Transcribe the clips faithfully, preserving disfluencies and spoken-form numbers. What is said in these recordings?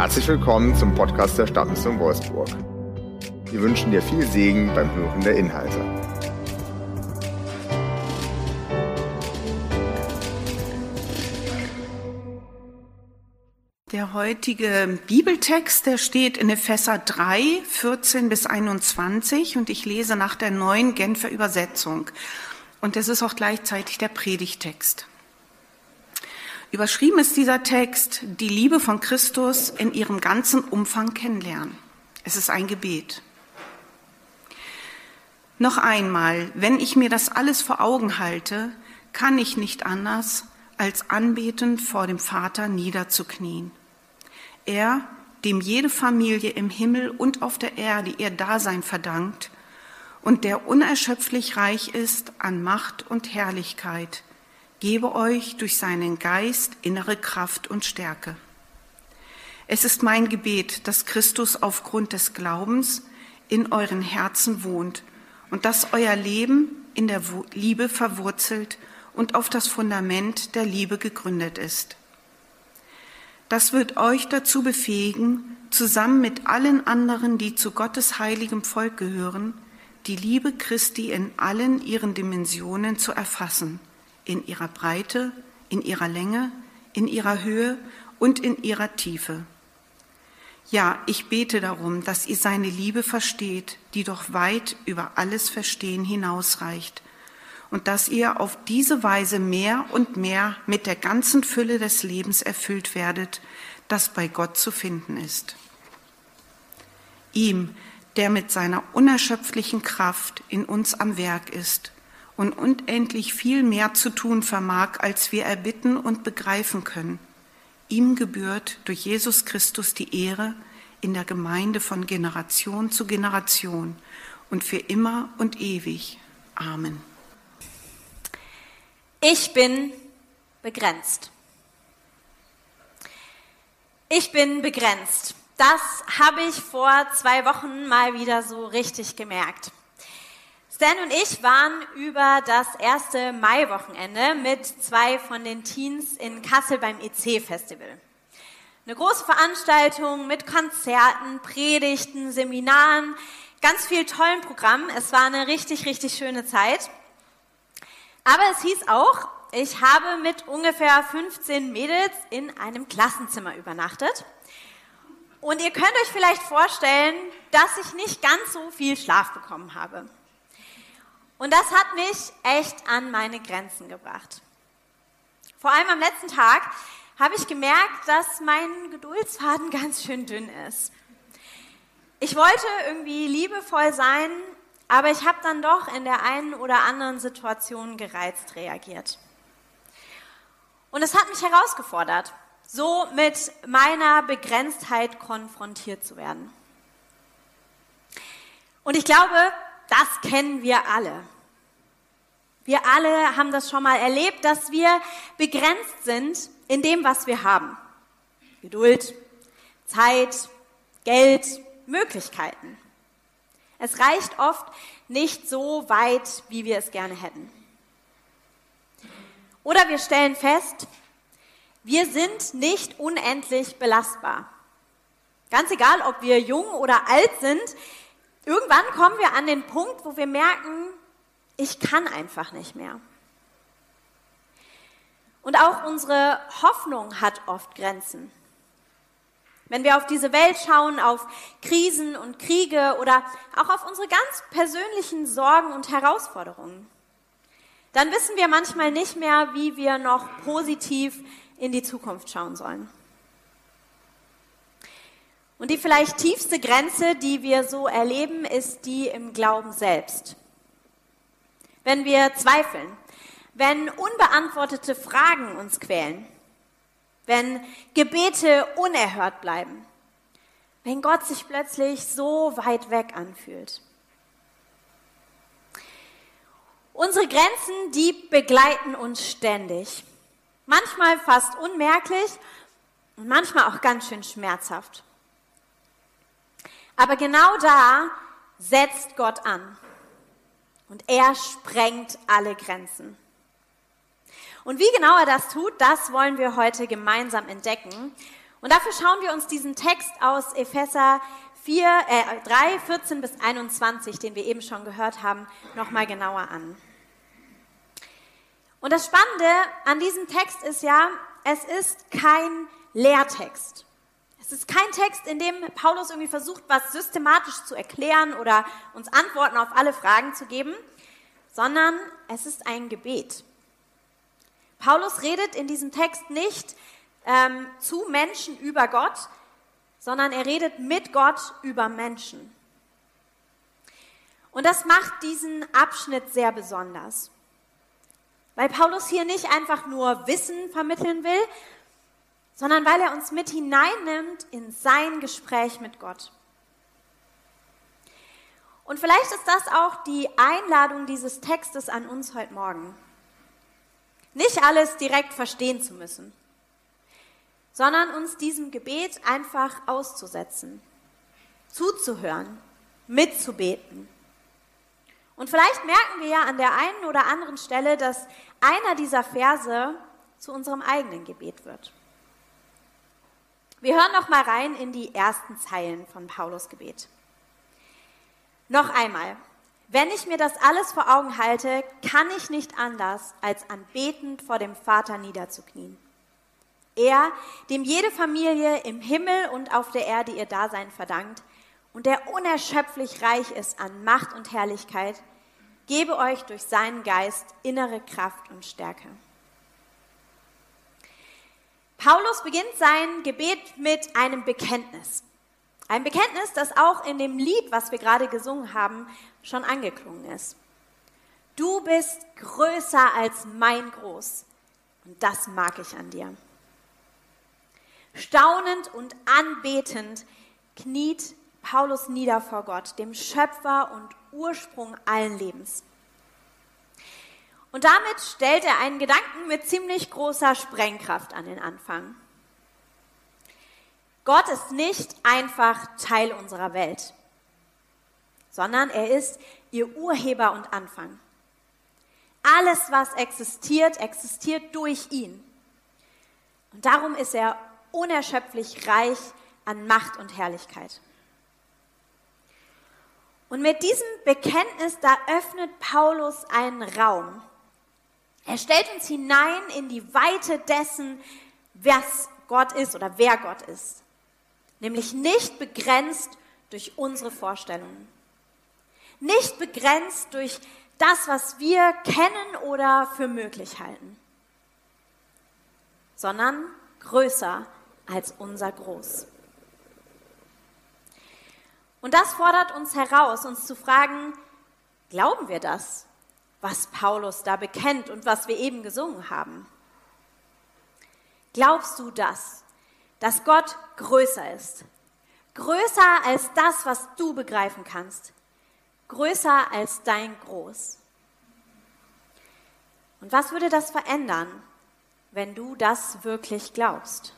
Herzlich willkommen zum Podcast der Stadtmission Wolfsburg. Wir wünschen dir viel Segen beim Hören der Inhalte. Der heutige Bibeltext, der steht in Epheser drei, vierzehn bis einundzwanzig und ich lese nach der neuen Genfer Übersetzung. Und es ist auch gleichzeitig der Predigtext. Überschrieben ist dieser Text, die Liebe von Christus in ihrem ganzen Umfang kennenlernen. Es ist ein Gebet. Noch einmal, wenn ich mir das alles vor Augen halte, kann ich nicht anders, als anbetend vor dem Vater niederzuknien. Er, dem jede Familie im Himmel und auf der Erde ihr Dasein verdankt und der unerschöpflich reich ist an Macht und Herrlichkeit, gebe euch durch seinen Geist innere Kraft und Stärke. Es ist mein Gebet, dass Christus aufgrund des Glaubens in euren Herzen wohnt und dass euer Leben in der Liebe verwurzelt und auf das Fundament der Liebe gegründet ist. Das wird euch dazu befähigen, zusammen mit allen anderen, die zu Gottes heiligem Volk gehören, die Liebe Christi in allen ihren Dimensionen zu erfassen, in ihrer Breite, in ihrer Länge, in ihrer Höhe und in ihrer Tiefe. Ja, ich bete darum, dass ihr seine Liebe versteht, die doch weit über alles Verstehen hinausreicht, und dass ihr auf diese Weise mehr und mehr mit der ganzen Fülle des Lebens erfüllt werdet, das bei Gott zu finden ist. Ihm, der mit seiner unerschöpflichen Kraft in uns am Werk ist und unendlich viel mehr zu tun vermag, als wir erbitten und begreifen können. Ihm gebührt durch Jesus Christus die Ehre in der Gemeinde von Generation zu Generation und für immer und ewig. Amen. Ich bin begrenzt. Ich bin begrenzt. Das habe ich vor zwei Wochen mal wieder so richtig gemerkt. Stan und ich waren über das erste Maiwochenende mit zwei von den Teens in Kassel beim E C-Festival. Eine große Veranstaltung mit Konzerten, Predigten, Seminaren, ganz viel tollen Programm. Es war eine richtig, richtig schöne Zeit. Aber es hieß auch, ich habe mit ungefähr fünfzehn Mädels in einem Klassenzimmer übernachtet. Und ihr könnt euch vielleicht vorstellen, dass ich nicht ganz so viel Schlaf bekommen habe. Und das hat mich echt an meine Grenzen gebracht. Vor allem am letzten Tag habe ich gemerkt, dass mein Geduldsfaden ganz schön dünn ist. Ich wollte irgendwie liebevoll sein, aber ich habe dann doch in der einen oder anderen Situation gereizt reagiert. Und es hat mich herausgefordert, so mit meiner Begrenztheit konfrontiert zu werden. Und ich glaube, das kennen wir alle. Wir alle haben das schon mal erlebt, dass wir begrenzt sind in dem, was wir haben. Geduld, Zeit, Geld, Möglichkeiten. Es reicht oft nicht so weit, wie wir es gerne hätten. Oder wir stellen fest, wir sind nicht unendlich belastbar. Ganz egal, ob wir jung oder alt sind, irgendwann kommen wir an den Punkt, wo wir merken, ich kann einfach nicht mehr. Und auch unsere Hoffnung hat oft Grenzen. Wenn wir auf diese Welt schauen, auf Krisen und Kriege oder auch auf unsere ganz persönlichen Sorgen und Herausforderungen, dann wissen wir manchmal nicht mehr, wie wir noch positiv in die Zukunft schauen sollen. Und die vielleicht tiefste Grenze, die wir so erleben, ist die im Glauben selbst. Wenn wir zweifeln, wenn unbeantwortete Fragen uns quälen, wenn Gebete unerhört bleiben, wenn Gott sich plötzlich so weit weg anfühlt. Unsere Grenzen, die begleiten uns ständig. Manchmal fast unmerklich und manchmal auch ganz schön schmerzhaft. Aber genau da setzt Gott an und er sprengt alle Grenzen. Und wie genau er das tut, das wollen wir heute gemeinsam entdecken. Und dafür schauen wir uns diesen Text aus Epheser vier, äh, drei, vierzehn bis einundzwanzig, den wir eben schon gehört haben, nochmal genauer an. Und das Spannende an diesem Text ist ja, es ist kein Lehrtext. Es ist kein Text, in dem Paulus irgendwie versucht, was systematisch zu erklären oder uns Antworten auf alle Fragen zu geben, sondern es ist ein Gebet. Paulus redet in diesem Text nicht ähm, zu Menschen über Gott, sondern er redet mit Gott über Menschen. Und das macht diesen Abschnitt sehr besonders, weil Paulus hier nicht einfach nur Wissen vermitteln will, sondern weil er uns mit hineinnimmt in sein Gespräch mit Gott. Und vielleicht ist das auch die Einladung dieses Textes an uns heute Morgen. Nicht alles direkt verstehen zu müssen, sondern uns diesem Gebet einfach auszusetzen, zuzuhören, mitzubeten. Und vielleicht merken wir ja an der einen oder anderen Stelle, dass einer dieser Verse zu unserem eigenen Gebet wird. Wir hören noch mal rein in die ersten Zeilen von Paulus Gebet. Noch einmal, wenn ich mir das alles vor Augen halte, kann ich nicht anders, als anbetend vor dem Vater niederzuknien. Er, dem jede Familie im Himmel und auf der Erde ihr Dasein verdankt und der unerschöpflich reich ist an Macht und Herrlichkeit, gebe euch durch seinen Geist innere Kraft und Stärke. Paulus beginnt sein Gebet mit einem Bekenntnis. Ein Bekenntnis, das auch in dem Lied, was wir gerade gesungen haben, schon angeklungen ist. Du bist größer als mein Groß und das mag ich an dir. Staunend und anbetend kniet Paulus nieder vor Gott, dem Schöpfer und Ursprung allen Lebens. Und damit stellt er einen Gedanken mit ziemlich großer Sprengkraft an den Anfang. Gott ist nicht einfach Teil unserer Welt, sondern er ist ihr Urheber und Anfang. Alles, was existiert, existiert durch ihn. Und darum ist er unerschöpflich reich an Macht und Herrlichkeit. Und mit diesem Bekenntnis, da öffnet Paulus einen Raum. Er stellt uns hinein in die Weite dessen, was Gott ist oder wer Gott ist. Nämlich nicht begrenzt durch unsere Vorstellungen. Nicht begrenzt durch das, was wir kennen oder für möglich halten. Sondern größer als unser Groß. Und das fordert uns heraus, uns zu fragen, glauben wir das, was Paulus da bekennt und was wir eben gesungen haben? Glaubst du das, dass Gott größer ist? Größer als das, was du begreifen kannst. Größer als dein Groß. Und was würde das verändern, wenn du das wirklich glaubst?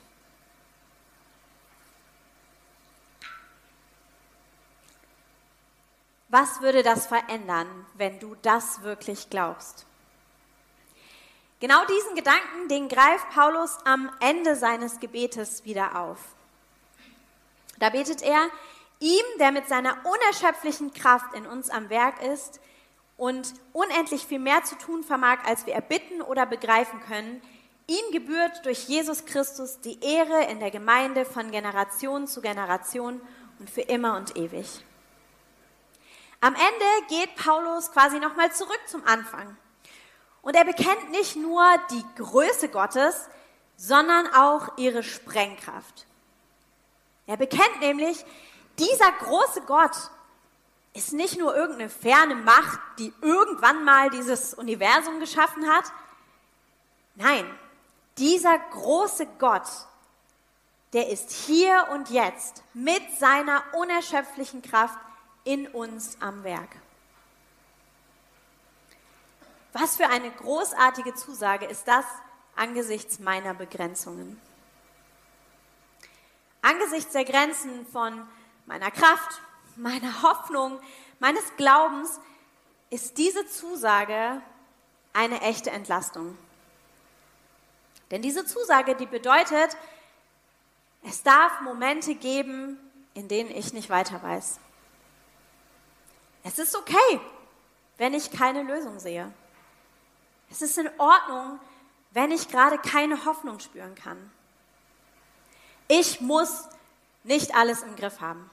Was würde das verändern, wenn du das wirklich glaubst? Genau diesen Gedanken, den greift Paulus am Ende seines Gebetes wieder auf. Da betet er, ihm, der mit seiner unerschöpflichen Kraft in uns am Werk ist und unendlich viel mehr zu tun vermag, als wir erbitten oder begreifen können, ihm gebührt durch Jesus Christus die Ehre in der Gemeinde von Generation zu Generation und für immer und ewig. Am Ende geht Paulus quasi nochmal zurück zum Anfang. Und er bekennt nicht nur die Größe Gottes, sondern auch ihre Sprengkraft. Er bekennt nämlich, dieser große Gott ist nicht nur irgendeine ferne Macht, die irgendwann mal dieses Universum geschaffen hat. Nein, dieser große Gott, der ist hier und jetzt mit seiner unerschöpflichen Kraft in uns am Werk. Was für eine großartige Zusage ist das angesichts meiner Begrenzungen? Angesichts der Grenzen von meiner Kraft, meiner Hoffnung, meines Glaubens ist diese Zusage eine echte Entlastung. Denn diese Zusage, die bedeutet, Es darf Momente geben, in denen ich nicht weiter weiß. Es ist okay, wenn ich keine Lösung sehe. Es ist in Ordnung, wenn ich gerade keine Hoffnung spüren kann. Ich muss nicht alles im Griff haben.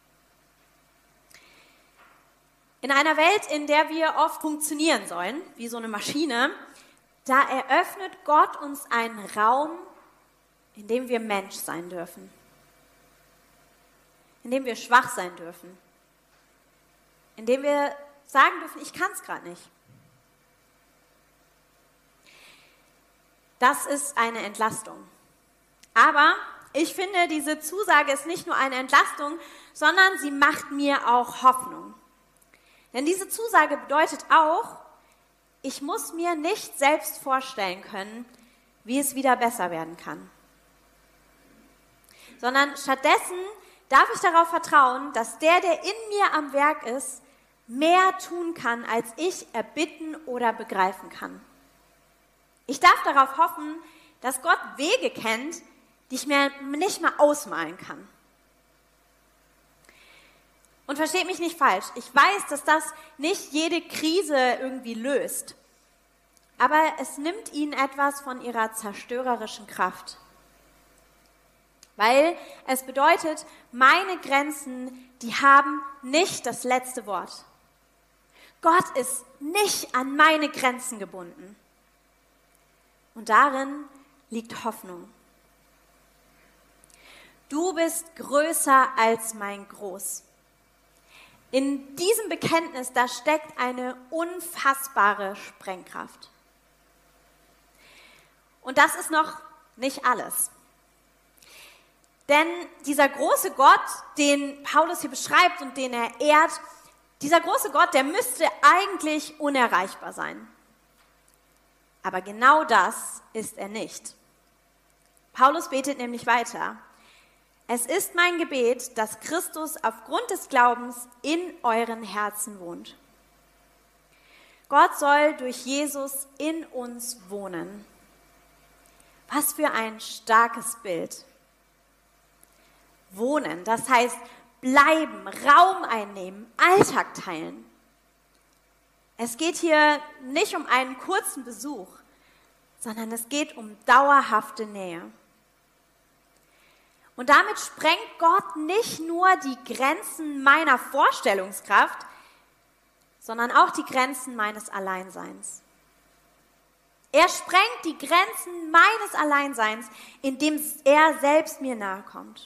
In einer Welt, in der wir oft funktionieren sollen, wie so eine Maschine, da eröffnet Gott uns einen Raum, in dem wir Mensch sein dürfen. In dem wir schwach sein dürfen. In dem wir sagen dürfen, ich kann es gerade nicht. Das ist eine Entlastung. Aber ich finde, diese Zusage ist nicht nur eine Entlastung, sondern sie macht mir auch Hoffnung. Denn diese Zusage bedeutet auch, ich muss mir nicht selbst vorstellen können, wie es wieder besser werden kann. Sondern stattdessen darf ich darauf vertrauen, dass der, der in mir am Werk ist, mehr tun kann, als ich erbitten oder begreifen kann. Ich darf darauf hoffen, dass Gott Wege kennt, die ich mir nicht mal ausmalen kann. Und versteht mich nicht falsch, ich weiß, dass das nicht jede Krise irgendwie löst. Aber es nimmt ihnen etwas von ihrer zerstörerischen Kraft. Weil es bedeutet, meine Grenzen, die haben nicht das letzte Wort. Gott ist nicht an meine Grenzen gebunden. Und darin liegt Hoffnung. Du bist größer als mein Groß. In diesem Bekenntnis, da steckt eine unfassbare Sprengkraft. Und das ist noch nicht alles. Denn dieser große Gott, den Paulus hier beschreibt und den er ehrt, dieser große Gott, der müsste eigentlich unerreichbar sein. Aber genau das ist er nicht. Paulus betet nämlich weiter. Es ist mein Gebet, dass Christus aufgrund des Glaubens in euren Herzen wohnt. Gott soll durch Jesus in uns wohnen. Was für ein starkes Bild. Wohnen, das heißt bleiben, Raum einnehmen, Alltag teilen. Es geht hier nicht um einen kurzen Besuch, sondern es geht um dauerhafte Nähe. Und damit sprengt Gott nicht nur die Grenzen meiner Vorstellungskraft, sondern auch die Grenzen meines Alleinseins. Er sprengt die Grenzen meines Alleinseins, indem er selbst mir nahe kommt.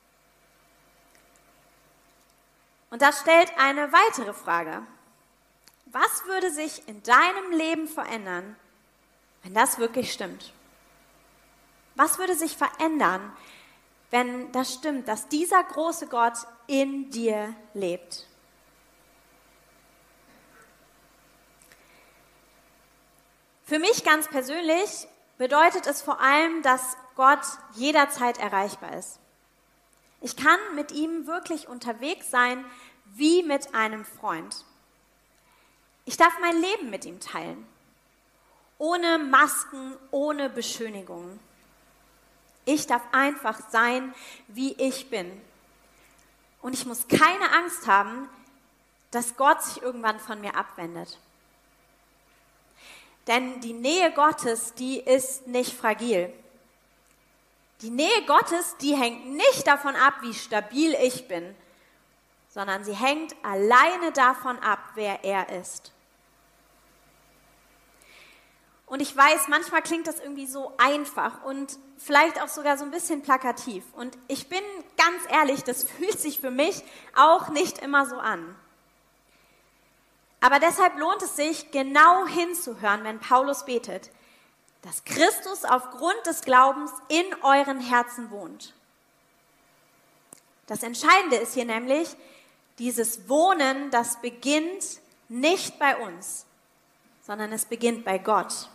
Und das stellt eine weitere Frage. Was würde sich in deinem Leben verändern, wenn das wirklich stimmt? Was würde sich verändern, wenn das stimmt, dass dieser große Gott in dir lebt? Für mich ganz persönlich bedeutet es vor allem, dass Gott jederzeit erreichbar ist. Ich kann mit ihm wirklich unterwegs sein, wie mit einem Freund. Ich darf mein Leben mit ihm teilen, ohne Masken, ohne Beschönigungen. Ich darf einfach sein, wie ich bin. Und ich muss keine Angst haben, dass Gott sich irgendwann von mir abwendet. Denn die Nähe Gottes, die ist nicht fragil. Die Nähe Gottes, die hängt nicht davon ab, wie stabil ich bin, sondern sie hängt alleine davon ab, wer er ist. Und ich weiß, manchmal klingt das irgendwie so einfach und vielleicht auch sogar so ein bisschen plakativ. Und ich bin ganz ehrlich, das fühlt sich für mich auch nicht immer so an. Aber deshalb lohnt es sich, genau hinzuhören, wenn Paulus betet, dass Christus aufgrund des Glaubens in euren Herzen wohnt. Das Entscheidende ist hier nämlich, dieses Wohnen, das beginnt nicht bei uns, sondern es beginnt bei Gott.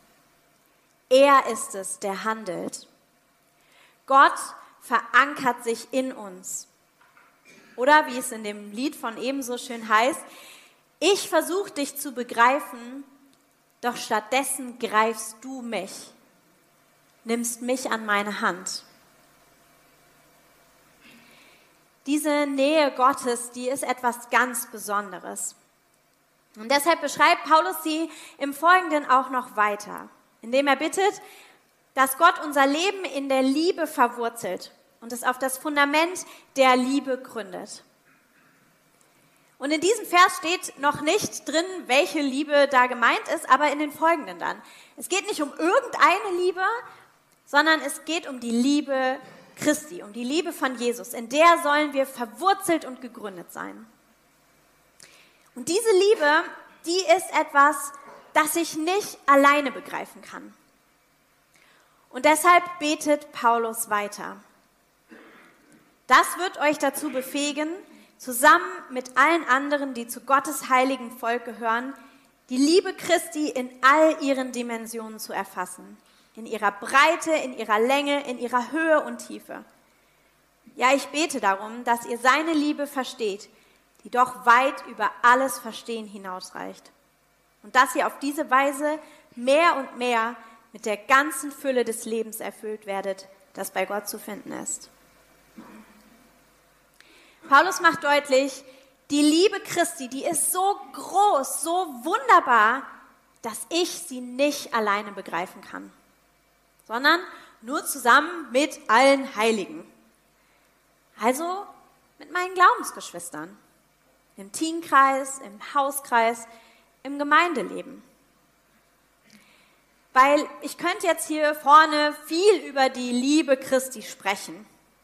Er ist es, der handelt. Gott verankert sich in uns. Oder wie es in dem Lied von eben so schön heißt, ich versuche dich zu begreifen, doch stattdessen greifst du mich, nimmst mich an meine Hand. diese Nähe Gottes, die ist etwas ganz Besonderes. Und deshalb beschreibt Paulus sie im Folgenden auch noch weiter, indem er bittet, dass Gott unser Leben in der Liebe verwurzelt und es auf das Fundament der Liebe gründet. Und in diesem Vers steht noch nicht drin, welche Liebe da gemeint ist, aber in den folgenden dann. Es geht nicht um irgendeine Liebe, sondern es geht um die Liebe Christi, um die Liebe von Jesus. In der sollen wir verwurzelt und gegründet sein. Und diese Liebe, die ist etwas, das ich nicht alleine begreifen kann. Und deshalb betet Paulus weiter. Das wird euch dazu befähigen, zusammen mit allen anderen, die zu Gottes heiligen Volk gehören, die Liebe Christi in all ihren Dimensionen zu erfassen. In ihrer Breite, in ihrer Länge, in ihrer Höhe und Tiefe. Ja, ich bete darum, dass ihr seine Liebe versteht, die doch weit über alles Verstehen hinausreicht. Und dass ihr auf diese Weise mehr und mehr mit der ganzen Fülle des Lebens erfüllt werdet, das bei Gott zu finden ist. Paulus macht deutlich, die Liebe Christi, die ist so groß, so wunderbar, dass ich sie nicht alleine begreifen kann, sondern nur zusammen mit allen Heiligen. Also mit meinen Glaubensgeschwistern, im Teamkreis, im Hauskreis, im Gemeindeleben. Weil ich könnte jetzt hier vorne viel über die Liebe Christi sprechen.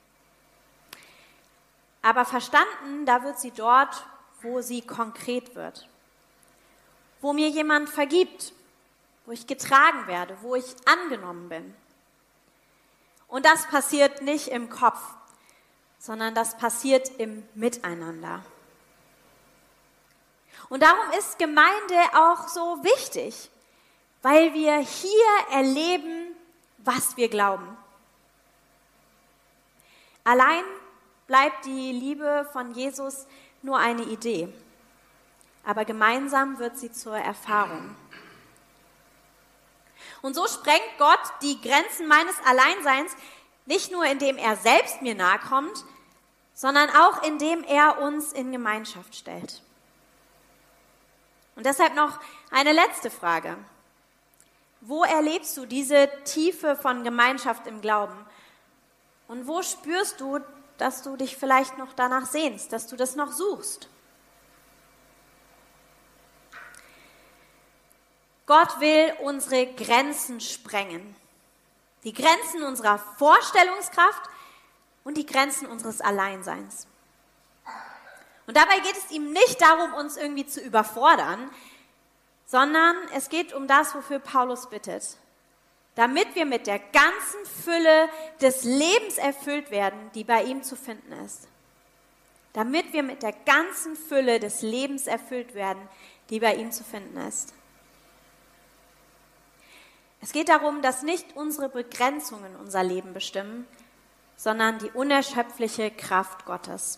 Aber verstanden, da wird sie dort, wo sie konkret wird. Wo mir jemand vergibt, wo ich getragen werde, wo ich angenommen bin. Und das passiert nicht im Kopf, sondern das passiert im Miteinander. Und darum ist Gemeinde auch so wichtig, weil wir hier erleben, was wir glauben. Allein bleibt die Liebe von Jesus nur eine Idee, aber gemeinsam wird sie zur Erfahrung. Und so sprengt Gott die Grenzen meines Alleinseins, nicht nur indem er selbst mir nahe kommt, sondern auch indem er uns in Gemeinschaft stellt. Und deshalb noch eine letzte Frage. Wo erlebst du diese Tiefe von Gemeinschaft im Glauben? Und wo spürst du, dass du dich vielleicht noch danach sehnst, dass du das noch suchst? Gott will unsere Grenzen sprengen. Die Grenzen unserer Vorstellungskraft und die Grenzen unseres Alleinseins. Und dabei geht es ihm nicht darum, uns irgendwie zu überfordern, sondern es geht um das, wofür Paulus bittet. Damit wir mit der ganzen Fülle des Lebens erfüllt werden, die bei ihm zu finden ist. Damit wir mit der ganzen Fülle des Lebens erfüllt werden, die bei ihm zu finden ist. Es geht darum, dass nicht unsere Begrenzungen unser Leben bestimmen, sondern die unerschöpfliche Kraft Gottes.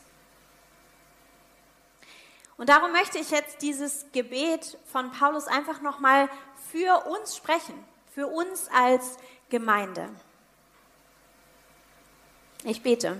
Und darum möchte ich jetzt dieses Gebet von Paulus einfach nochmal für uns sprechen, für uns als Gemeinde. Ich bete.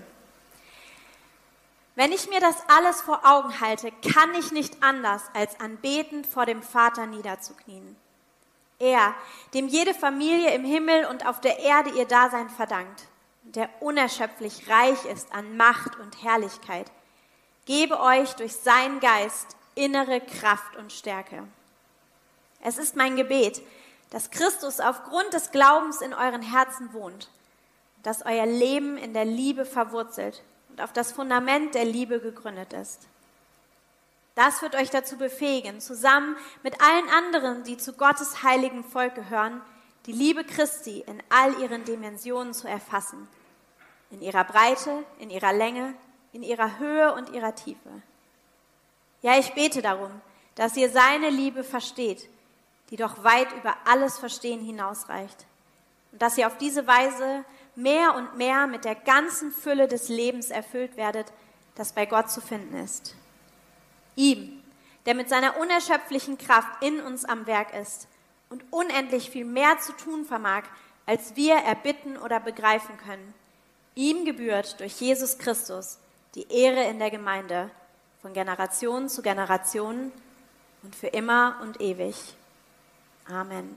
Wenn ich mir das alles vor Augen halte, kann ich nicht anders, als anbetend vor dem Vater niederzuknien. Er, dem jede Familie im Himmel und auf der Erde ihr Dasein verdankt, der unerschöpflich reich ist an Macht und Herrlichkeit, gebe euch durch seinen Geist innere Kraft und Stärke. Es ist mein Gebet, dass Christus aufgrund des Glaubens in euren Herzen wohnt, dass euer Leben in der Liebe verwurzelt und auf das Fundament der Liebe gegründet ist. Das wird euch dazu befähigen, zusammen mit allen anderen, die zu Gottes heiligen Volk gehören, die Liebe Christi in all ihren Dimensionen zu erfassen, in ihrer Breite, in ihrer Länge, in ihrer Höhe und ihrer Tiefe. Ja, ich bete darum, dass ihr seine Liebe versteht, die doch weit über alles Verstehen hinausreicht, und dass ihr auf diese Weise mehr und mehr mit der ganzen Fülle des Lebens erfüllt werdet, das bei Gott zu finden ist. Ihm, der mit seiner unerschöpflichen Kraft in uns am Werk ist und unendlich viel mehr zu tun vermag, als wir erbitten oder begreifen können. Ihm gebührt durch Jesus Christus die Ehre in der Gemeinde, von Generation zu Generation und für immer und ewig. Amen.